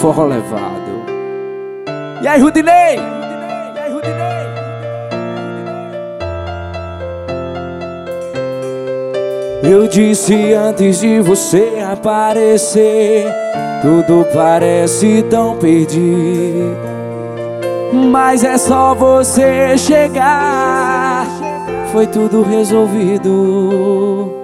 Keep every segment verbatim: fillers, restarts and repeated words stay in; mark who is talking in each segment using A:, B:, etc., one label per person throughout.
A: forró levado. E aí, Rudinei? E aí, Rudinei? Eu disse antes de você aparecer, tudo parece tão perdido, mas é só você chegar, foi tudo resolvido.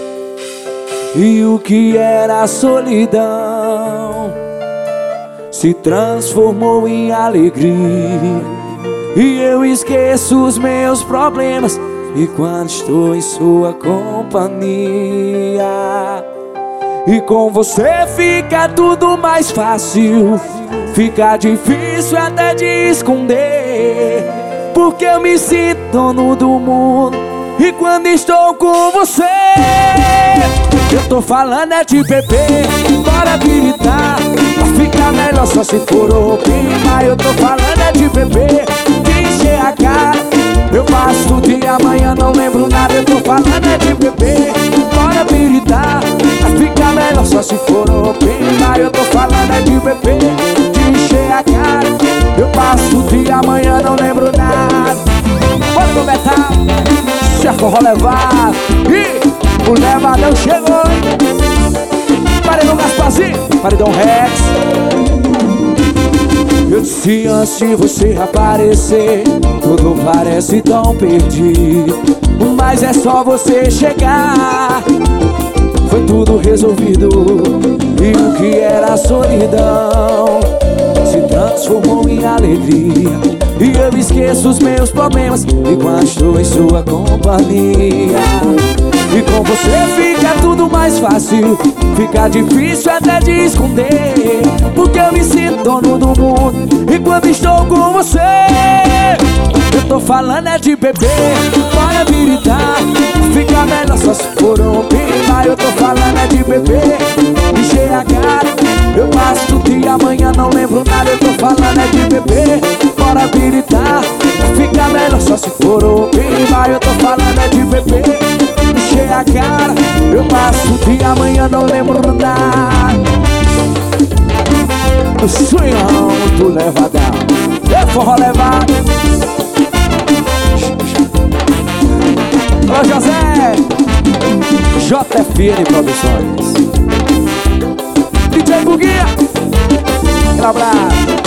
A: E o que era solidão se transformou em alegria, e eu esqueço os meus problemas e quando estou em sua companhia. E com você fica tudo mais fácil, fica difícil até de esconder, porque eu me sinto dono do mundo e quando estou com você. Eu tô falando é de beber, bora habilitar, pra ficar melhor só se for open. Mas eu tô falando é de beber, de encher a cara, eu faço tudo e amanhã não lembro nada. Eu tô falando é de beber, bora habilitar, pra ficar melhor só se for open. Mas eu tô falando é de beber, de encher a cara, eu faço tudo e amanhã não lembro nada. Bora pro metal, se a forró levar, e o levadão chegou, hein? Paredão Gasparzinho, paredão Rex. Eu disse antes de você aparecer, tudo parece tão perdido, mas é só você chegar, foi tudo resolvido. E o que era solidão se transformou em alegria, e eu esqueço os meus problemas e quando estou em sua companhia. E com você fica tudo mais fácil, fica difícil até de esconder, porque eu me sinto dono do mundo e quando estou com você. Eu tô falando é de beber, bora habilitar, fica melhor só se for open. Mas eu tô falando é de beber, encher a cara, eu passo tudo e amanhã não lembro nada. Eu tô falando é de beber, bora habilitar, fica melhor só se for open. Mas eu tô falando é de beber, encher a cara, eu passo tudo e amanhã não lembro nada. O sonhão do levadão, é forró levado. Alô José, J F N Produções, D J Buguinha, um abraço.